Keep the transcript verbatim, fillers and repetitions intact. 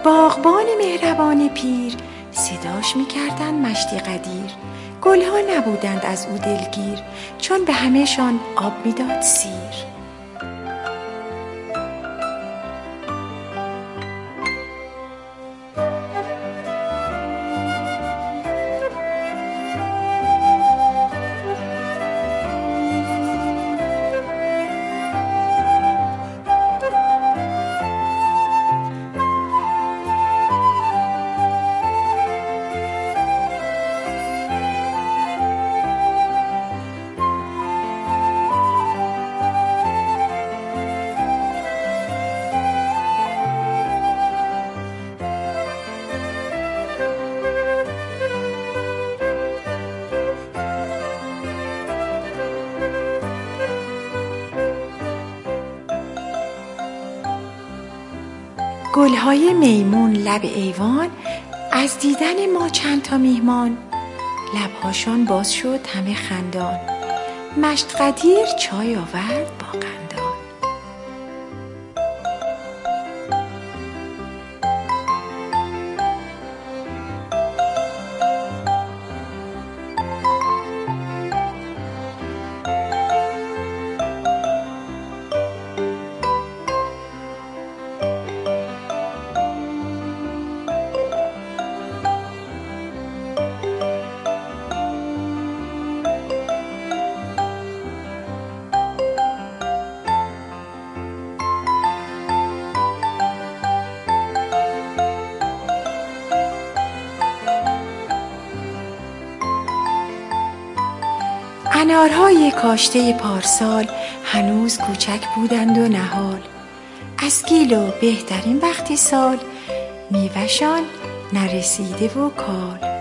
باغبان مهربان پیر صداش میکردن مشتی قدیر. گلها نبودند از او دلگیر، چون به همه‌شان آب میداد سیر. گلهای میمون لب ایوان، از دیدن ما چند تا میهمان. لبهاشان باز شد همه خندان، مشت قدیر چای آورد با قندان. انارهای کاشته پارسال هنوز کوچک بودند و نهال. از گیل و بهترین وقتی سال، میوه‌شان نرسیده و کال.